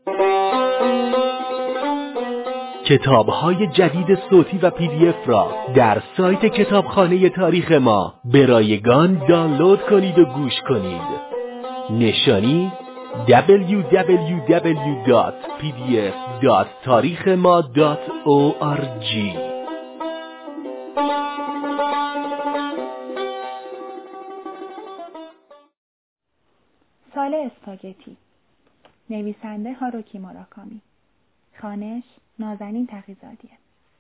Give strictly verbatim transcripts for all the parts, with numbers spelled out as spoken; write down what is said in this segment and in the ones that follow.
کتاب‌های جدید صوتی و پی دی اف را در سایت کتابخانه تاریخ ما به رایگان دانلود کنید و گوش کنید. نشانی دبلیو دبلیو دبلیو دات پی دی اف دات تاریخ ما دات او آر جی. سال اسپاگتی، نویسنده هاروکی موراکامی، خوانش نازنین تقی‌زادی.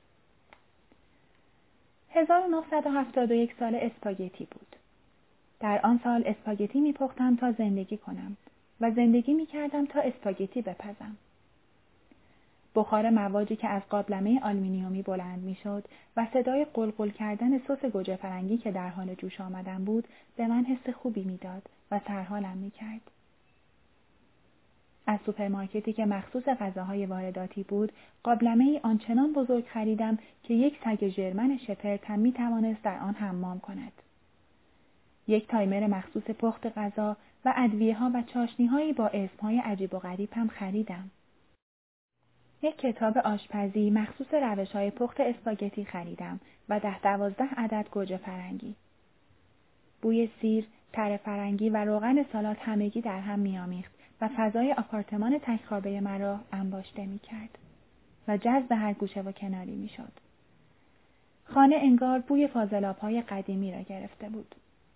هزار و نهصد و هفتاد و یک سال اسپاگتی بود. در آن سال اسپاگتی می‌پختم تا زندگی کنم و زندگی می‌کردم تا اسپاگتی بپزم. بخار موادی که از قابلمه آلومینیومی بلند می‌شد و صدای قلقل کردن سس گوجه فرنگی که در حال جوش آمدن بود به من حس خوبی می‌داد و سرحالم می‌کرد. از سوپرمارکتی که مخصوص غذاهای وارداتی بود، قابلمه‌ای آنچنان بزرگ خریدم که یک سگ ژرمن شپرد هم می‌توانست در آن حمام کند. یک تایمر مخصوص پخت غذا و ادویه‌ها و چاشنی‌هایی با اسم‌های عجیب و غریب هم خریدم. یک کتاب آشپزی مخصوص روش‌های پخت اسپاگتی خریدم و ده دوازده عدد گوجه فرنگی. بوی سیر، تره فرنگی و روغن سالاد همگی در هم می‌آمیخت و فضای آپارتمان تک خوابه مرا انباشته می‌کرد و جذب هر گوشه و کناری می‌شد. خانه انگار بوی فاضلاب‌های قدیمی را گرفته بود.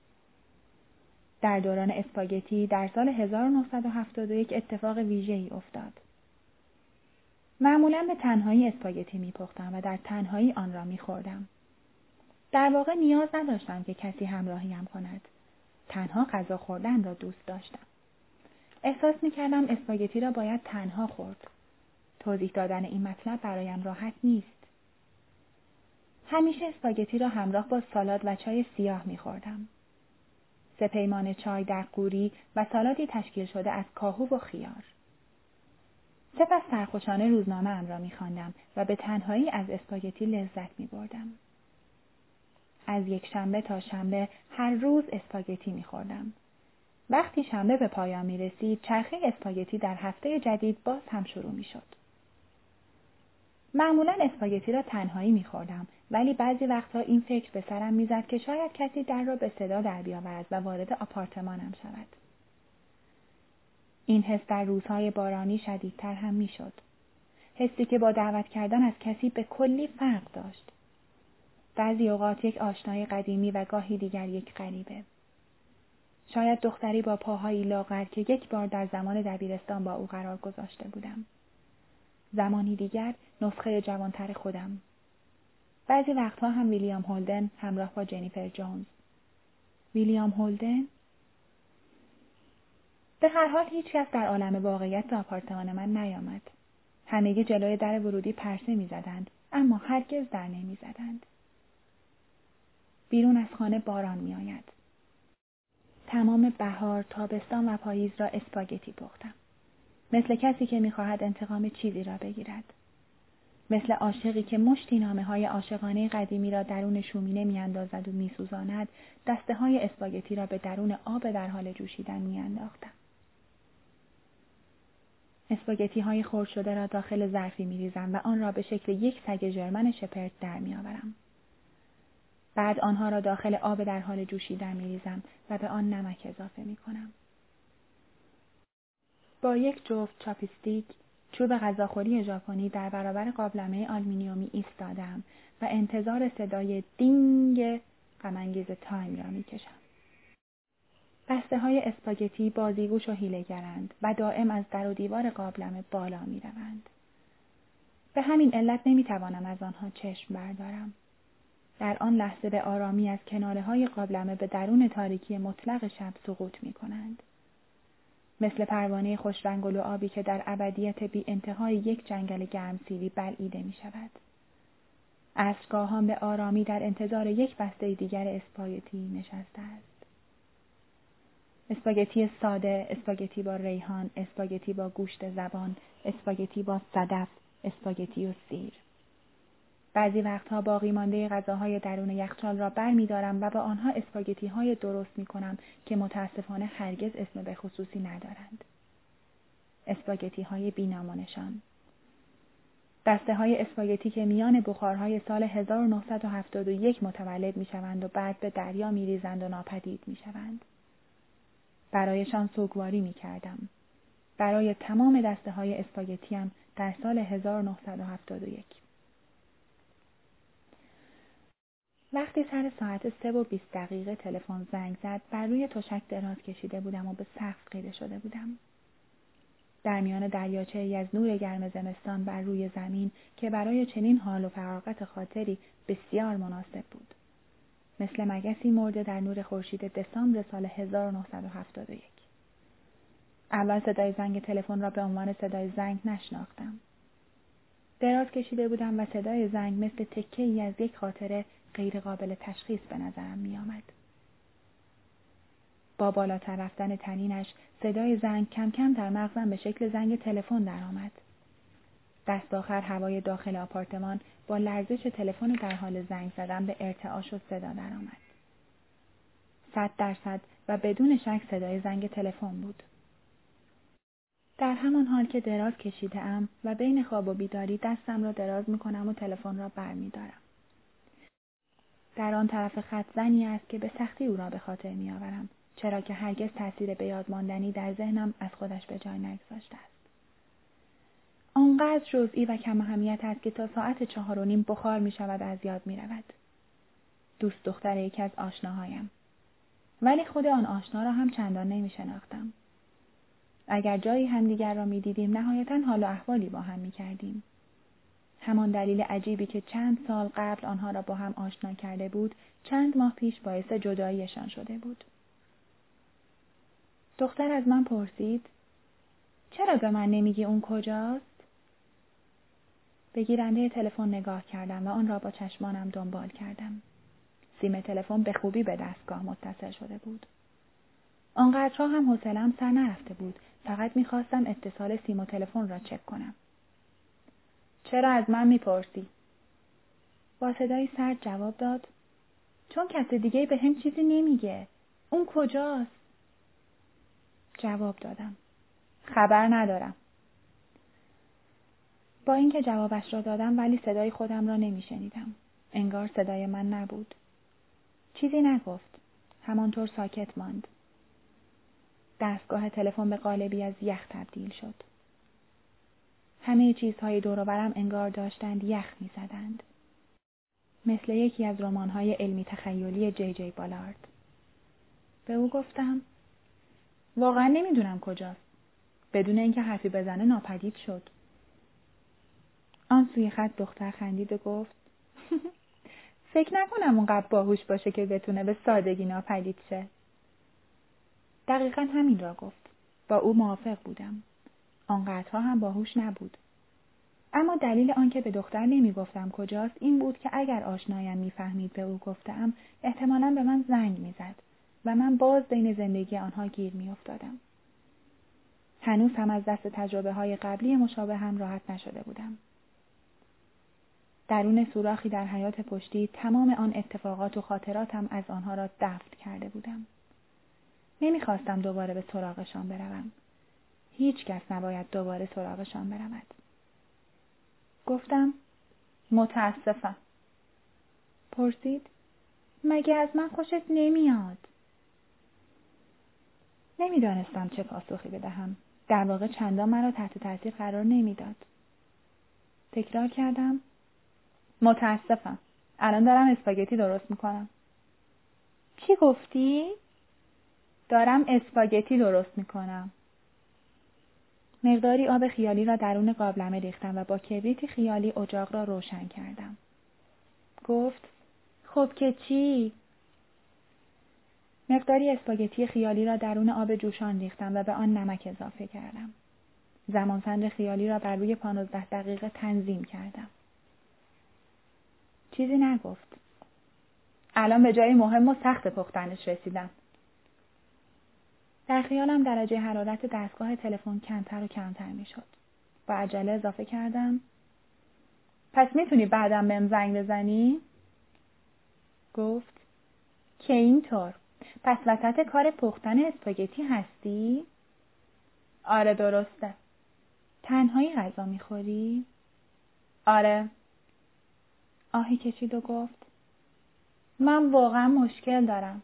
در دوران اسپاگتی در سال هزار و نهصد و هفتاد و یک اتفاق ویژه‌ای افتاد. معمولاً به تنهایی اسپاگتی می‌پختم و در تنهایی آن را می‌خوردم. در واقع نیاز نداشتم که کسی همراهیم کند. تنها غذا خوردن را دوست داشتم. احساس می‌کردم اسپاگتی را باید تنها خورد. توضیح دادن این مطلب برایم راحت نیست. همیشه اسپاگتی را همراه با سالاد و چای سیاه می‌خوردم. سه پیمانه چای در قوری و سالادی تشکیل شده از کاهو و خیار. سپس سرخوشانه روزنامه‌ام را می‌خواندم و به تنهایی از اسپاگتی لذت می‌بردم. از یک شنبه تا شنبه هر روز اسپاگتی می‌خوردم. وقتی شنبه به پایان می‌رسید، چرخه اسپاگتی در هفته جدید باز هم شروع می‌شد. معمولاً اسپاگتی را تنهایی می‌خوردم، ولی بعضی وقتها این فکر به سرم می‌زد که شاید کسی در را به صدا در بیاورد و وارد آپارتمانم شود. این حس در روزهای بارانی شدیدتر هم می‌شد. حسی که با دعوت کردن از کسی به کلی فرق داشت. بعضی اوقات یک آشنای قدیمی و گاهی دیگر یک غریبه. شاید دختری با پاهایی لاغر که یک بار در زمان دبیرستان با او قرار گذاشته بودم. زمانی دیگر نسخه جوانتر خودم. بعضی وقتها هم ویلیام هولدن همراه با جنیفر جونز. ویلیام هولدن؟ به هر حال هیچ کس در عالم واقعیت به آپارتمان من نیامد. همگی جلوی در ورودی پرسه می زدند، اما هرگز در نمی زدند. بیرون از خانه باران می آید. تمام بهار، تابستان و پاییز را اسپاگتی پختم. مثل کسی که می خواهد انتقام چیزی را بگیرد. مثل عاشقی که مشتی نامه‌های عاشقانه قدیمی را درون شومینه می‌اندازد و می‌سوزاند، دسته‌های اسپاگتی را به درون آب در حال جوشیدن می‌انداختم. اسپاگتی‌های خرد شده را داخل ظرفی می‌ریزم و آن را به شکل یک سگ ژرمن شپرد در می‌آورم. بعد آنها را داخل آب در حال جوشیدن می‌ریزم و به آن نمک اضافه می‌کنم. با یک جفت چاپستیک، چوب غذاخوری ژاپنی در برابر قابلمه آلومینیومی ایستادم و انتظار صدای دینگ غم‌انگیز تایم را می‌کشم. بسته‌های اسپاگتی بازیگوش و حیله‌گرند و دائم از در و دیوار قابلمه بالا می‌روند. به همین علت نمی‌توانم از آنها چشم بردارم. در آن لحظه به آرامی از کناره‌های قابلمه به درون تاریکی مطلق شب سقوط می‌کنند. مثل پروانه خوشرنگ و آبی که در ابدیت بی انتهای یک جنگل گرمسیری بلعیده می شود. عصرگاهان به آرامی در انتظار یک بسته دیگر اسپاگتی نشسته است. اسپاگتی ساده، اسپاگتی با ریحان، اسپاگتی با گوشت زبان، اسپاگتی با صدف، اسپاگتی و سیر. بعضی وقتها باقی مانده غذاهای درون یخچال را برمی‌دارم و با آنها اسپاگتی‌های درست می‌کنم که متاسفانه هرگز اسم به خصوصی ندارند. اسپاگتی های بی‌نام و نشان. دسته های اسپاگتی که میان بخارهای سال هزار و نهصد و هفتاد و یک متولد می شوند و بعد به دریا می ریزند و ناپدید می شوند. برایشان سوگواری می کردم. برای تمام دسته های اسپاگتی هم در سال هزار و نهصد و هفتاد و یک. وقتی سر ساعت سه و بیست دقیقه تلفن زنگ زد، بر روی تشک دراز کشیده بودم و به سقف خیره شده بودم. در میان دریاچه‌ای از نور گرم زمستان بر روی زمین که برای چنین حال و فراغت خاطری بسیار مناسب بود. مثل مگسی مرده در نور خورشید دسامبر سال هزار و نهصد و هفتاد و یک. اول صدای زنگ تلفن را به عنوان صدای زنگ نشناختم. دراز کشیده بودم و صدای زنگ مثل تکه‌ای از یک خاطره غیر قابل تشخیص به نظرم می آمد. با بالاتر رفتن طنینش صدای زنگ کم کم در مغزم به شکل زنگ تلفن درآمد. دست آخر هوای داخل آپارتمان با لرزش تلفن در حال زنگ زدن به ارتعاش و صدا درآمد. صد درصد و بدون شک صدای زنگ تلفن بود. در همان حال که دراز کشیده ام و بین خواب و بیداری دستم را دراز می کنم و تلفن را بر می دارم. در آن طرف خط زنی است که به سختی او را به خاطر می آورم، چرا که هرگز تأثیر به یاد ماندنی در ذهنم از خودش به جای نگذاشته است. آنقدر جزئی و کم اهمیت است که تا ساعت چهار و نیم بخار می شود و از یاد می رود. دوست دختر یکی از آشناهایم. ولی خود آن آشنا را هم چندان نمی شناختم. اگر جایی همدیگر را می دیدیم نهایتاً حال و احوالی با هم می کردیم. همان دلیل عجیبی که چند سال قبل آنها را با هم آشنا کرده بود، چند ماه پیش باعث جداییشان شده بود. دختر از من پرسید: چرا به من نمیگی اون کجاست؟ به گیرنده تلفن نگاه کردم و آن را با چشمانم دنبال کردم. سیم تلفن به خوبی به دستگاه متصل شده بود. آنقدرها هم حوصله‌ام سر نرفته بود، فقط می‌خواستم اتصال سیم و تلفن را چک کنم. چرا از من میپرسی؟ با صدای سرد جواب داد: چون کس دیگه به هم چیزی نمیگه. اون کجاست؟ جواب دادم: خبر ندارم. با اینکه جوابش را دادم ولی صدای خودم را نمیشنیدم. انگار صدای من نبود. چیزی نگفت. همانطور ساکت ماند. دستگاه تلفن به قالبی از یخ تبدیل شد. همه چیزهای دور و برم انگار داشتند یخ می‌زدند. مثل یکی از رمان‌های علمی تخیلی جی جی بالارد. به او گفتم: واقعا نمیدونم کجاست. بدون اینکه حرفی بزنه ناپدید شد. آن سوی خط دختر خندید و گفت: فکر نکنم اونقدر باهوش باشه که بتونه به سادگی ناپدید شه. دقیقاً همین را گفت. با او موافق بودم. آنقدرها هم باهوش نبود. اما دلیل آنکه به دختر نمیگفتم کجاست این بود که اگر آشنایم میفهمید به او گفتم، احتمالاً به من زنگ میزد و من باز بین زندگی آنها گیر میافتادم. هنوز هم از دست تجربه های قبلی مشابه هم راحت نشده بودم. درون سوراخی در حیاط پشتی تمام آن اتفاقات و خاطراتم از آنها را دفن کرده بودم. نمیخواستم دوباره به سراغشان بروم. هیچ کس نباید دوباره سراغشان برود. گفتم: متاسفم. پرسید: مگه از من خوشت نمیاد؟ نمیدانستم چه پاسخی بدهم. در واقع چندان مرا تحت تاثیر قرار نمیداد. تکرار کردم: متاسفم. الان دارم اسپاگتی درست میکنم. چی گفتی؟ دارم اسپاگتی درست میکنم. مقداری آب خیالی را درون قابلمه ریختم و با کبریت خیالی اجاق را روشن کردم. گفت: خب که چی؟ مقداری اسپاگتی خیالی را درون آب جوشان ریختم و به آن نمک اضافه کردم. زمانسنج خیالی را بر روی پانزده دقیقه تنظیم کردم. چیزی نگفت. الان به جای مهم و سخت پختنش رسیدم. در خیالم درجه حرارت دستگاه تلفن کمتر و کمتر می شد. با عجله اضافه کردم: پس میتونی بعدم بهم زنگ بزنی؟ گفت: که اینطور؟ پس وسط کار پختن اسپاگتی هستی؟ آره درسته. تنهایی غذا میخوری؟ آره. آهی کشید و گفت من واقعا مشکل دارم.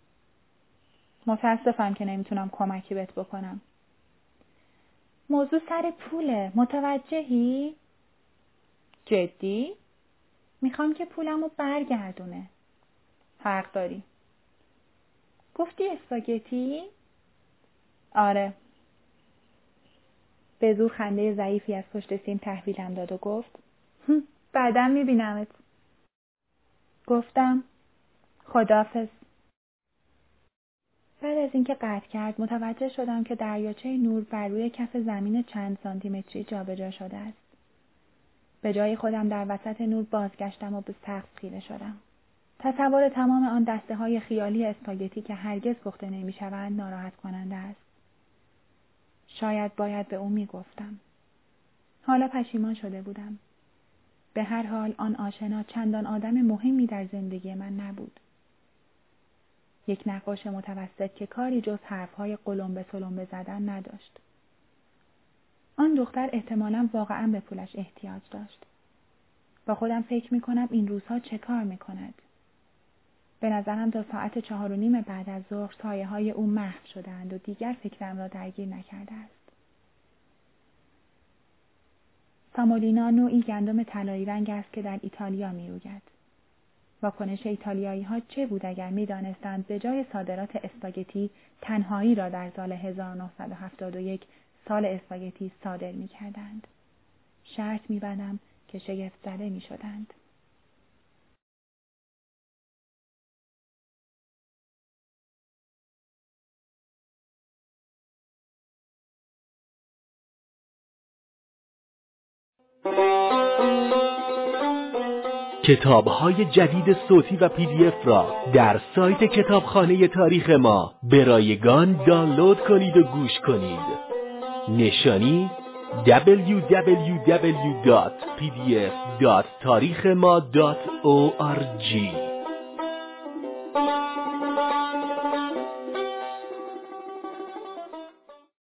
متاسفم که نمیتونم کمکی بهت بکنم. موضوع سر پوله، متوجهی؟ جدی؟ میخوام که پولمو برگردونه. حق داری. گفتی اسپاگتی؟ آره. به زور خنده ضعیفی از پشت سیم تحویلم داد و گفت بعداً میبینمت. گفتم خداحافظ. بعد از اینکه قطع کرد متوجه شدم که دریاچه نور بر روی کف زمین چند سانتیمتری جابجا شده است. به جای خودم در وسط نور بازگشتم و به سقف خیره شدم. تصور تمام آن دسته های خیالی اسپاگتی که هرگز پخته نمی شوند ناراحت کننده است. شاید باید به او می گفتم. حالا پشیمان شده بودم. به هر حال آن آشنا چندان آدم مهمی در زندگی من نبود. یک نقاش متوسط که کاری جز حرفهای قلمبه سلمبه زدن نداشت. آن دختر احتمالاً واقعاً به پولش احتیاج داشت. با خودم فکر می کنم این روزها چه کار می کند. به نظرم تا ساعت چهار و نیم بعد از ظهر سایه های او محو شدند و دیگر فکرم را درگیر نکرده است. سامولینا نوعی گندم طلایی رنگ است که در ایتالیا می روید. واکنش ایتالیایی ها چه بود اگر می دانستند به جای صادرات اسپاگتی تنهایی را در سال هزار و نهصد و هفتاد و یک سال اسپاگتی صادر می کردند. شرط می بندم که شگفت زده می شدند. کتاب‌های جدید صوتی و پی دی اف را در سایت کتابخانه تاریخ ما به رایگان دانلود کنید و گوش کنید. نشانی دبلیو دبلیو دبلیو دات پی دی اف دات تاریخ ما دات او آر جی